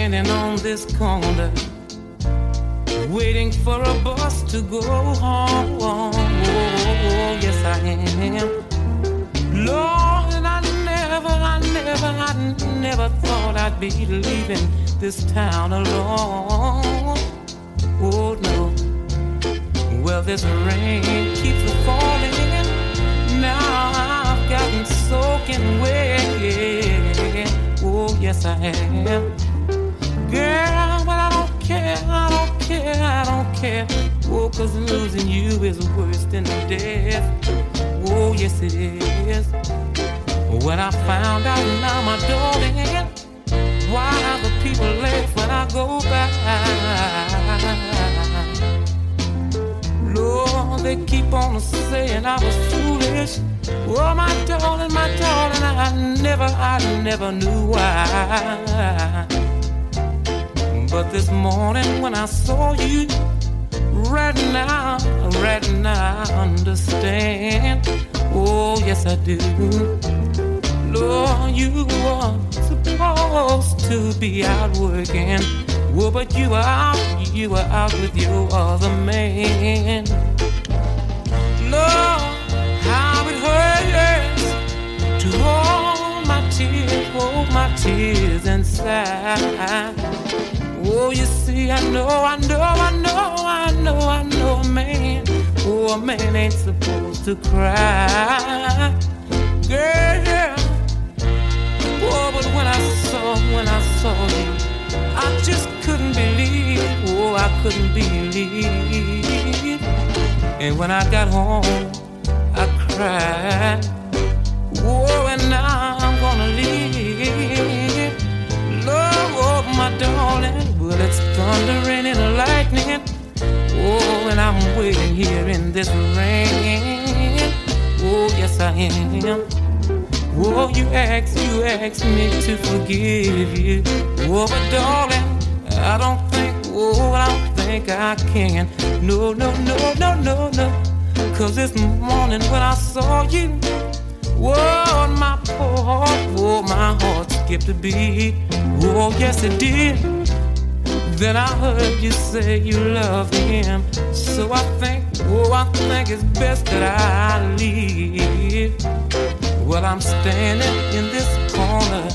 standing on this corner, waiting for a bus to go home. Oh, yes I am. Lord, and I never thought I'd be leaving this town alone. Oh no. Well, this rain keeps falling. Now I've gotten soaking wet. Oh yes I am. Girl, but I don't care. Oh, 'cause losing you is worse than death. Oh yes it is. When I found out now, my darling, why the people laugh when I go by. Lord, they keep on saying I was foolish. Oh, my darling, I never knew why. But this morning when I saw you, right now, I understand. Oh, yes, I do. Lord, you were supposed to be out working. Oh, but you were out with your other man. Lord, how it hurts to hold my tears inside. Oh, you see, I know, man. Oh, a man ain't supposed to cry, girl. Oh, but when I saw you, I just couldn't believe. Oh, I couldn't believe. And when I got home, I cried. Oh, and now I'm gonna leave. Lord, my darling, well, it's thundering and lightning. Oh, and I'm waiting here in this rain. Oh, yes, I am. Oh, you asked me to forgive you. Oh, but darling, I don't think I can. No. 'Cause this morning when I saw you, oh, my poor heart, oh, my heart skipped a beat. Oh, yes, it did. Then I heard you say you love him. So I think it's best that I leave. Well, I'm standing in this corner,